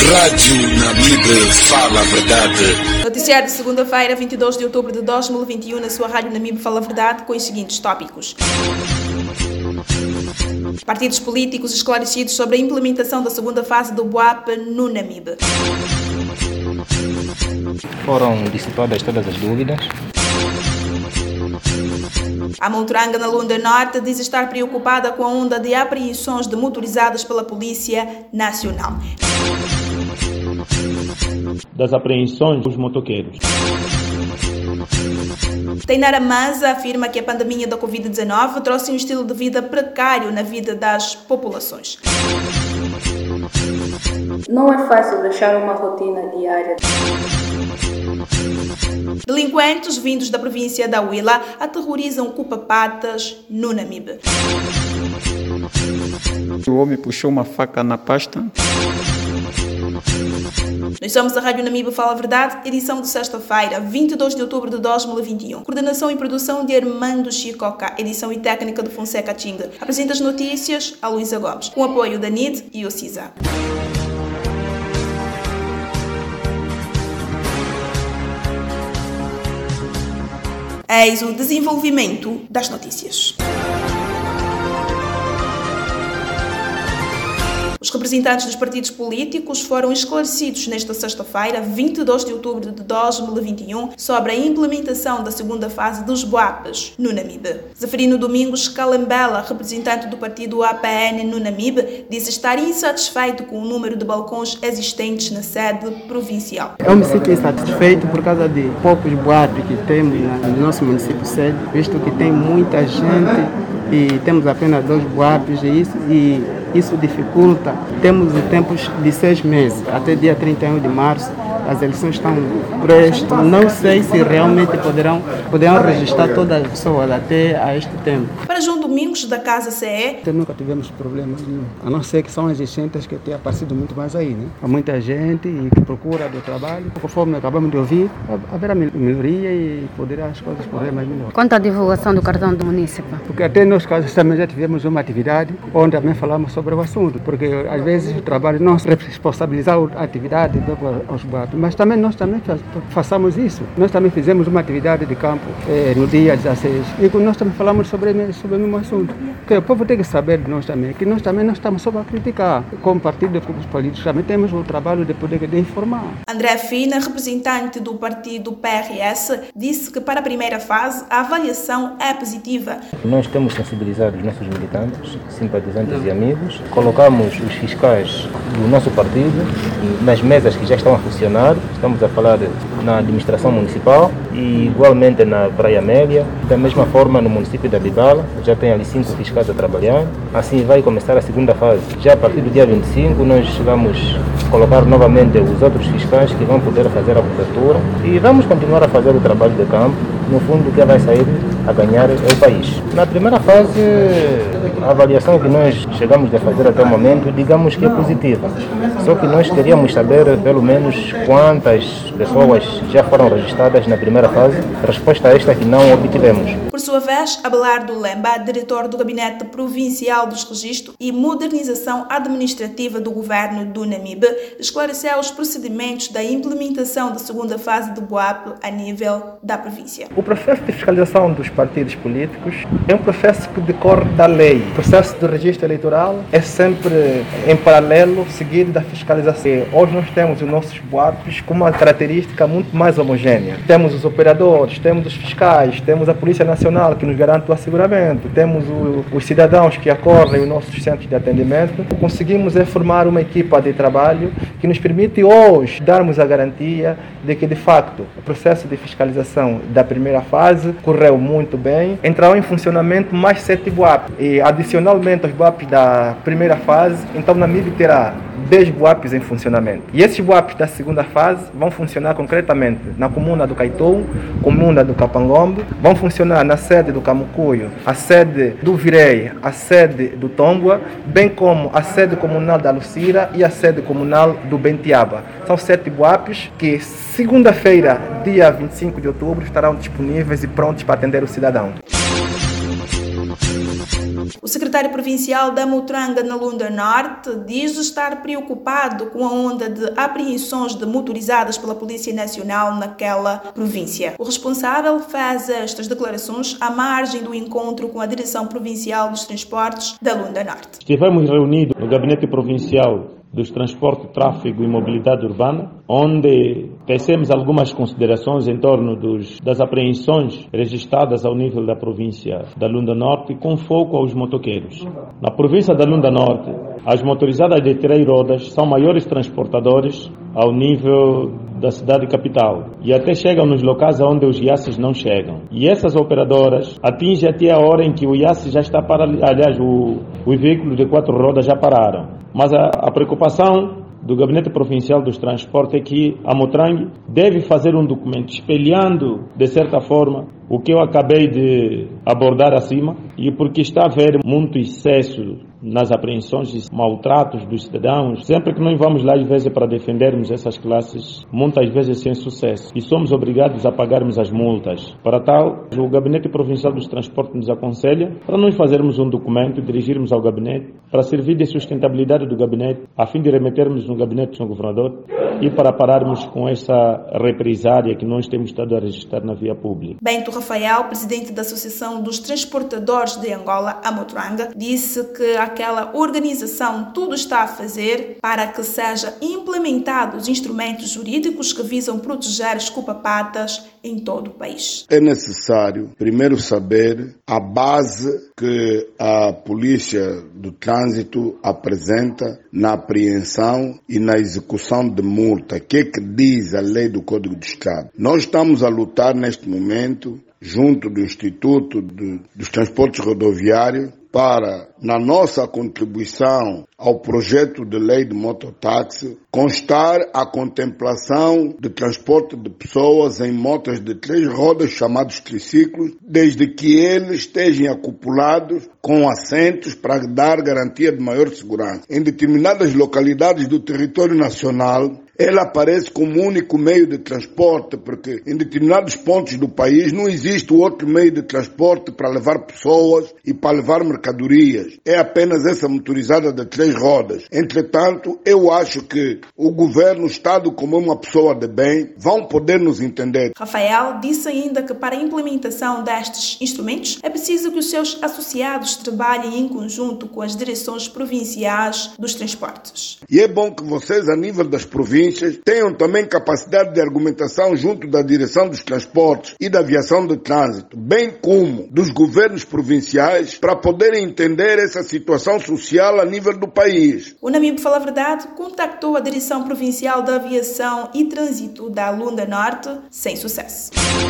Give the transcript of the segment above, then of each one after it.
Rádio Namibe fala a verdade. Noticiário de segunda-feira, 22 de outubro de 2021, na sua Rádio Namibe fala a verdade, com os seguintes tópicos. Partidos políticos esclarecidos sobre a implementação da segunda fase do BUAP no Namibe. Foram dissipadas todas as dúvidas. A Montranga, na Lunda Norte, diz estar preocupada com a onda de apreensões de motorizadas pela Polícia Nacional. Das apreensões dos motoqueiros. Tainara Manza afirma que a pandemia da Covid-19 trouxe um estilo de vida precário na vida das populações. Não é fácil deixar uma rotina diária. Delinquentes vindos da província da Huila aterrorizam Cupa-Patas no Namibe. O homem puxou uma faca na pasta. Nós somos a Rádio Namibe Fala a Verdade, edição de sexta-feira, 22 de outubro de 2021. Coordenação e produção de Armando Chicoca, edição e técnica de Fonseca Tinga. Apresenta as notícias a Luísa Gomes, com apoio da NID e o CISA. Eis o desenvolvimento das notícias. Os representantes dos partidos políticos foram esclarecidos nesta sexta-feira, 22 de outubro de 2021, sobre a implementação da segunda fase dos BUAPs no Namibe. Zeferino Domingos Calembela, representante do partido APN no Namibe, disse estar insatisfeito com o número de balcões existentes na sede provincial. Eu me sinto insatisfeito por causa de poucos BUAPs que temos no nosso município sede, visto que tem muita gente e temos apenas 2 BUAPs e isso dificulta. Temos tempos de 6 meses, até dia 31 de março. As eleições estão prestas. Não sei se realmente poderão registrar todas as pessoas até a este tempo. Para João Domingos, da Casa CE, nunca tivemos problemas nenhum, a não ser que são existentes que têm aparecido muito mais aí, né? Há muita gente que procura do trabalho. Conforme acabamos de ouvir, haverá melhoria e poderá as coisas correr mais melhor. Quanto à divulgação do cartão do município? Porque até nós casos também já tivemos uma atividade onde também falamos sobre o assunto, porque às vezes o trabalho não se responsabilizar a atividade aos BUAPs, mas também nós também façamos isso. Nós também fizemos uma atividade de campo no dia 16 e nós também falamos sobre o mesmo assunto. Porque o povo tem que saber de nós também, que nós também não estamos só para criticar. Como partido políticos também temos o trabalho de poder informar. André Fina, representante do partido PRS, disse que para a primeira fase a avaliação é positiva. Nós temos sensibilizado os nossos militantes, simpatizantes e amigos. Colocamos os fiscais do nosso partido nas mesas que já estão a funcionar. Estamos a falar na administração municipal e igualmente na Praia Média. Da mesma forma no município da Bibala, já tem ali 5 fiscais a trabalhar. Assim vai começar a segunda fase. Já a partir do dia 25 nós vamos colocar novamente os outros fiscais que vão poder fazer a cobertura e vamos continuar a fazer o trabalho de campo. No fundo, quem vai sair a ganhar é o país. Na primeira fase, a avaliação que nós chegamos a fazer até o momento, digamos que é positiva. Só que nós queríamos saber, pelo menos, quantas pessoas já foram registradas na primeira fase. Resposta a esta que não obtivemos. Por sua vez, Abelardo Lemba, diretor do Gabinete Provincial dos Registros e Modernização Administrativa do Governo do Namibe, esclareceu os procedimentos da implementação da segunda fase do BUAP a nível da província. O processo de fiscalização dos partidos políticos é um processo que decorre da lei. O processo do registro eleitoral é sempre em paralelo, seguido da fiscalização. Hoje nós temos os nossos BUAPs com uma característica muito mais homogênea. Temos os operadores, temos os fiscais, temos a Polícia Nacional que nos garante o asseguramento, temos os cidadãos que acorrem os nossos centros de atendimento. Conseguimos formar uma equipa de trabalho que nos permite hoje darmos a garantia de que, de facto, o processo de fiscalização da primeira fase correu muito bem. Entraram em funcionamento mais 7 BUAPs e, adicionalmente aos BUAPs da primeira fase, então Namibe terá 10 BUAPs em funcionamento. E esses BUAPs da segunda fase vão funcionar concretamente na comuna do Caitou, comuna do Capangombe, vão funcionar na sede do Camucuio, a sede do Virei, a sede do Tongua, bem como a sede comunal da Lucira e a sede comunal do Bentiaba. São 7 BUAPs que segunda-feira, dia 25 de outubro, estarão disponíveis e prontos para atender o cidadão. O secretário provincial da Motranga, na Lunda Norte, diz estar preocupado com a onda de apreensões de motorizadas pela Polícia Nacional naquela província. O responsável faz estas declarações à margem do encontro com a Direção Provincial dos Transportes da Lunda Norte. Estivemos reunidos no Gabinete Provincial dos Transportes, Tráfego e Mobilidade Urbana, onde tecemos algumas considerações em torno das apreensões registradas ao nível da província da Lunda Norte, com foco aos motoqueiros. Na província da Lunda Norte, as motorizadas de 3 rodas são maiores transportadores ao nível da cidade capital e até chegam nos locais onde os IACs não chegam. E essas operadoras atingem até a hora em que o IAC já está paralisado. Aliás, os veículos de 4 rodas já pararam. Mas a preocupação do Gabinete Provincial dos Transportes é que a Motrang deve fazer um documento espelhando, de certa forma, o que eu acabei de abordar acima, e porque está a haver muito excesso nas apreensões e maltratos dos cidadãos, sempre que nós vamos lá, às vezes, para defendermos essas classes, muitas vezes sem sucesso, e somos obrigados a pagarmos as multas. Para tal, o Gabinete Provincial dos Transportes nos aconselha para nós fazermos um documento, dirigirmos ao Gabinete, para servir de sustentabilidade do Gabinete, a fim de remetermos no Gabinete do Sr. Governador e para pararmos com essa represária que nós temos estado a registrar na via pública. Bento Rafael, presidente da Associação dos Transportadores de Angola, a Motranga, disse que aquela organização tudo está a fazer para que sejam implementados os instrumentos jurídicos que visam proteger os culpa-patas em todo o país. É necessário primeiro saber a base que a Polícia do Trânsito apresenta na apreensão e na execução de multa. O que é que diz a lei do Código de Estado? Nós estamos a lutar neste momento junto do Instituto dos Transportes Rodoviários para, na nossa contribuição ao projeto de lei de mototáxi, constar a contemplação de transporte de pessoas em motas de 3 rodas, chamados triciclos, desde que eles estejam acoplados com assentos para dar garantia de maior segurança. Em determinadas localidades do território nacional, ela aparece como único meio de transporte, porque em determinados pontos do país não existe outro meio de transporte para levar pessoas e para levar mercadorias. É apenas essa motorizada de 3 rodas. Entretanto, eu acho que o governo, o Estado, como uma pessoa de bem, vão poder nos entender. Rafael disse ainda que para a implementação destes instrumentos é preciso que os seus associados trabalhem em conjunto com as direções provinciais dos transportes. E é bom que vocês, a nível das províncias, tenham também capacidade de argumentação junto da direção dos transportes e da aviação de trânsito, bem como dos governos provinciais, para poderem entender essa situação social a nível do país. O Namibe Fala a Verdade contactou a Direção Provincial da Aviação e Trânsito da Lunda Norte sem sucesso.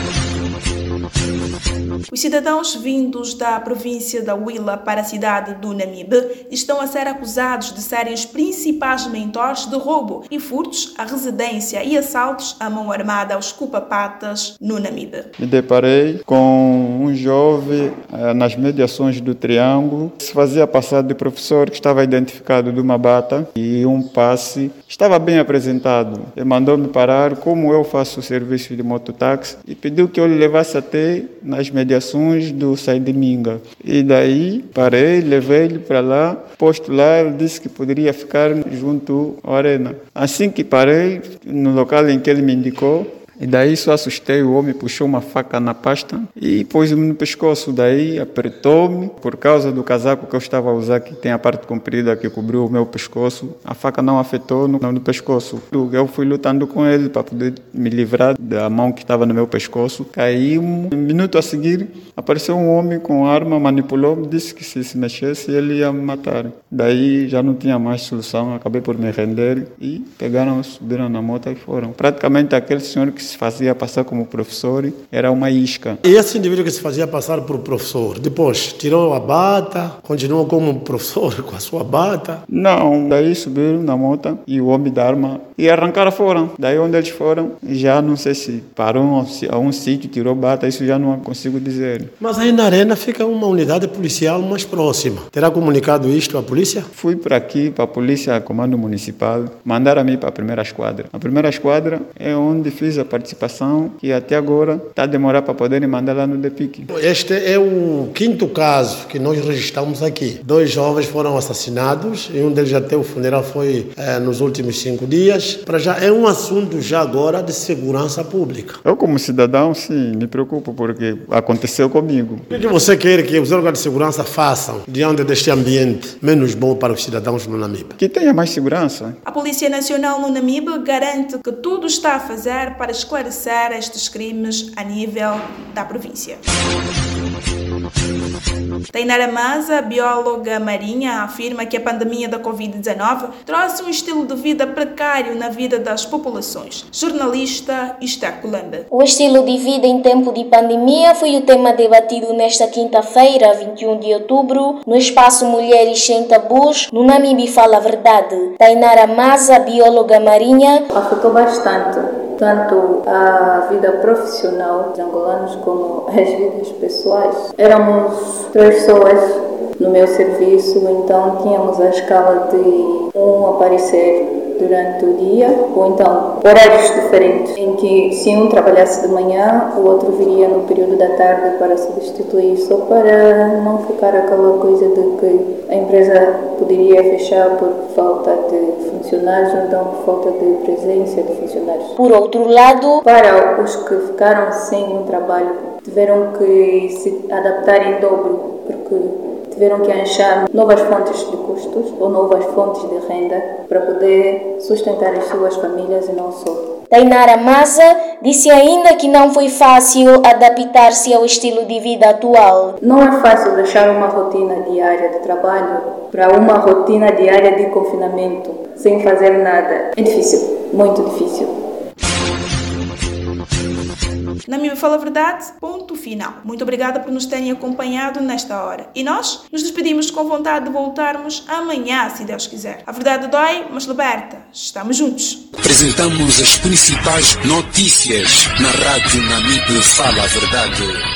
Os cidadãos vindos da província da Huila para a cidade do Namibe estão a ser acusados de serem os principais mentores de roubo e furtos à residência e assaltos à mão armada aos culpa-patas no Namibe. Me deparei com um jovem nas mediações do Triângulo, que se fazia passar de professor, que estava identificado de uma bata e um passe. Estava bem apresentado. Ele mandou-me parar, como eu faço o serviço de mototáxi, e pediu que eu lhe levasse até nas mediações do Saideminga. E daí parei, levei-lhe para lá, posto lá, ele disse que poderia ficar junto à arena. Assim que parei, no local em que ele me indicou, e daí só assustei, o homem puxou uma faca na pasta e pôs-me no pescoço. Daí apertou-me, por causa do casaco que eu estava a usar, que tem a parte comprida que cobriu o meu pescoço. A faca não afetou no pescoço. Eu fui lutando com ele para poder me livrar da mão que estava no meu pescoço. Caí, um minuto a seguir, apareceu um homem com arma, manipulou-me, disse que se mexesse ele ia me matar. Daí já não tinha mais solução, acabei por me render e pegaram, subiram na moto e foram. Praticamente aquele senhor que se fazia passar como professor era uma isca. E esse indivíduo que se fazia passar por professor, depois tirou a bata, continuou como professor com a sua bata? Não, daí subiram na moto e o homem da arma e arrancaram fora. Daí onde eles foram, já não sei se parou a um sítio, tirou bata, isso já não consigo dizer. Mas aí na arena fica uma unidade policial mais próxima. Terá comunicado isto à polícia? Fui para aqui, para a polícia, comando municipal, mandaram-me para a primeira esquadra. A primeira esquadra é onde fiz a participação, que até agora está a demorar para poderem mandar lá no DPIC. Este é o 5º caso que nós registramos aqui. 2 jovens foram assassinados e um deles até o funeral foi nos últimos 5 dias. Para já é um assunto já agora de segurança pública. Eu como cidadão, sim, me preocupo porque aconteceu comigo. O que você quer que os órgãos de segurança façam diante deste ambiente menos bom para os cidadãos no Namibe? Que tenha mais segurança. A Polícia Nacional no Namibe garante que tudo está a fazer para esclarecer estes crimes a nível da província. Tainara Maza, bióloga marinha, afirma que a pandemia da Covid-19 trouxe um estilo de vida precário na vida das populações. Jornalista Esther Colombe. O estilo de vida em tempo de pandemia foi o tema debatido nesta quinta-feira, 21 de outubro, no espaço Mulheres Sem Tabus, no Namibe Fala a Verdade. Tainara Maza, bióloga marinha, afetou bastante tanto a vida profissional dos angolanos como as vidas pessoais. Éramos 3 pessoas no meu serviço, então tínhamos a escala de um aparecer durante o dia, ou então horários diferentes, em que se um trabalhasse de manhã, o outro viria no período da tarde para substituir, só para não ficar aquela coisa de que a empresa poderia fechar por falta de funcionários, então por falta de presença de funcionários. Por outro lado, para os que ficaram sem um trabalho, tiveram que se adaptar em dobro, porque tiveram que achar novas fontes de custos ou novas fontes de renda para poder sustentar as suas famílias e não só. Tainara Maza disse ainda que não foi fácil adaptar-se ao estilo de vida atual. Não é fácil deixar uma rotina diária de trabalho para uma rotina diária de confinamento, sem fazer nada. É difícil, muito difícil. Namibe Fala a Verdade, ponto final. Muito obrigada por nos terem acompanhado nesta hora. E nós nos despedimos com vontade de voltarmos amanhã, se Deus quiser. A verdade dói, mas liberta. Estamos juntos. Apresentamos as principais notícias na Rádio Namibe Fala a Verdade.